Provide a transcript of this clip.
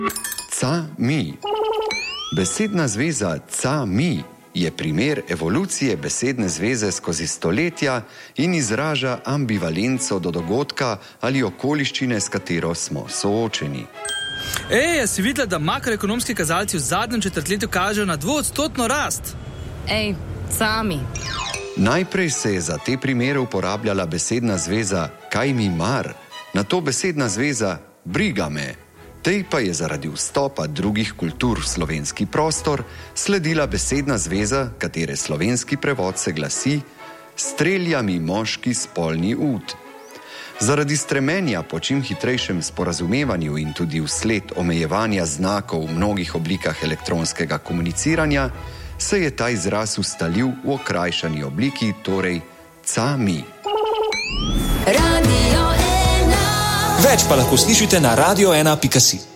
Ca-mi. Besedna zveza ca-mi je primer evolucije besedne zveze skozi stoletja in izraža ambivalenco do dogodka ali okoliščine, s katero smo soočeni. Si videla, da makroekonomski kazalci v zadnjem četrtletju kažejo na 2% rast? Sami. Najprej se je za te primere uporabljala besedna zveza kaj mi mar, nato besedna zveza briga me. Tej pa je zaradi vstopa drugih kultur v slovenski prostor sledila besedna zveza, katere slovenski prevod se glasi strelja mi moški spolni ud. Zaradi stremenja po čim hitrejšem sporazumevanju in tudi vsled omejevanja znakov v mnogih oblikah elektronskega komuniciranja se je ta izraz ustalil v okrajšani obliki, torej ca-mi. Več pa lahko slišite na radio1.si.